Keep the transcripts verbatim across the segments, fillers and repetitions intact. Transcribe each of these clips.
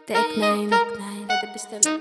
Take nine, это пистолет.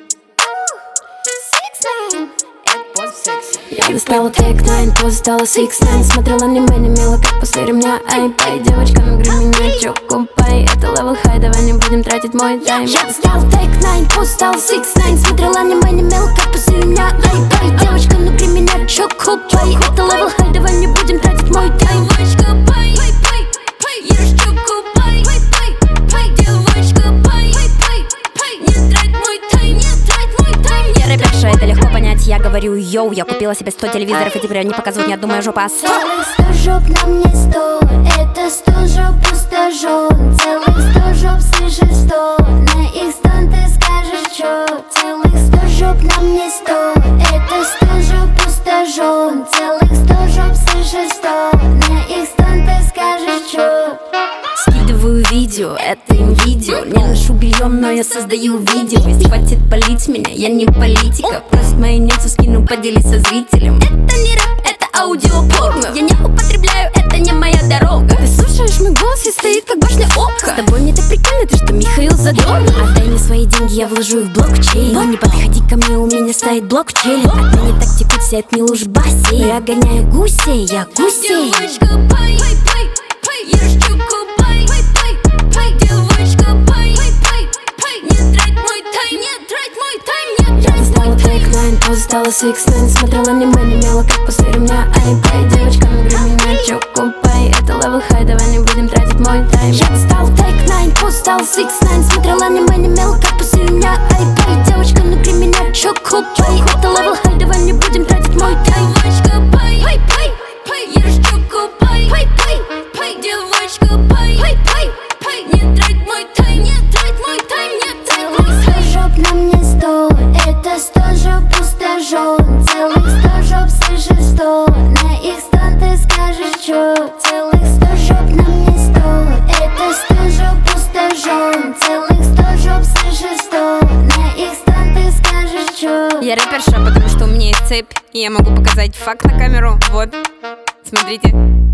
Я достала Take nine, поза стала six nine. Смотрела аниме, не мило, как после ремня. Ай, пай, девочка, ну гри меня, чё, купай. Это левел хай, давай не будем тратить мой тайм. Я достала Take nine, поза стала six nine. Смотрела аниме, не мило, как после ремня. Ай, пай, девочка, ну гри меня, чё, купай. Это левел хай, давай не будем тратить мой тайм. Девочка, пай, пай, пай, пай, ешь, чё, купай. Пай, пай, пай, девочка, пай, пай, пай, пай, не трать мой тайм, не трать мой тайм. Я рэперша, это легко понять, я говорю йоу. Я купила себе сто телевизоров и теперь они показывают ни одну мою жопу. Целых сто жоп на мне сто, это сто жоп пустожен. Целых сто жоп, слышишь, сто, на их стан ты скажешь чё. Целых сто жоп на мне сто, это сто жоп пустожен. Целых сто жоп, слышишь, сто, на их стан ты скажешь чё. Скидываю видео, это им видео. Не ношу белье, но я создаю видео. Если хватит палить меня, я не политика. Просто мои нету, скину, поделись со зрителем. Это не рэп, это аудиопорно. Я не употребляю, это не моя дорога. Ты слушаешь мой голос и стоит как башня ока. С тобой мне так прикольно, ты что, Михаил Задорнов? Отдай мне свои деньги, я вложу их в блокчейн. Но не подходи ко мне, у меня стоит блокчейн. От меня так текут все от милуш бассейн. Я гоняю гусей, я гусей. Девочка, пай, пай, пай, пай, ешь чуку, пай, пай, пай, пай, девочка, пай, пай, пай, пай, не трать мой тайм, не трать мой тайм, не трать. Я достала Take nine, поза стала six nine. Смотрела аниме, не мело, как после ремня. Ай, пай, девочка, ну гри меня, чё, купай. Это левел хай, давай не будем тратить мой тайм. Я достала Take nine, поза стала six nine. Смотрела аниме, не мело, как после ремня. Ай, пай, девочка, ну гри меня, чё, купай. Это левел хай, давай не будем тратить мой тайм. Девочка, пай, пай, пай, пай, ешь чё, купай. Пай, пай, пай, девочка, пай, пай, пай, пай, не трать мой тайм, не трать мой тайм, не трать мой Сто тайм. жоп на мне сто, это сто жоп пустожен. Целых сто жоп, слышишь, сто, на их стан ты скажешь чё. Целых сто жоп на мне сто, это сто жоп пустожен. Целых сто жоп, слышишь, сто, на их стан ты скажешь чё. Я рэперша, потому что у меня есть цепь, и я могу показать факт на камеру. Вот, смотрите.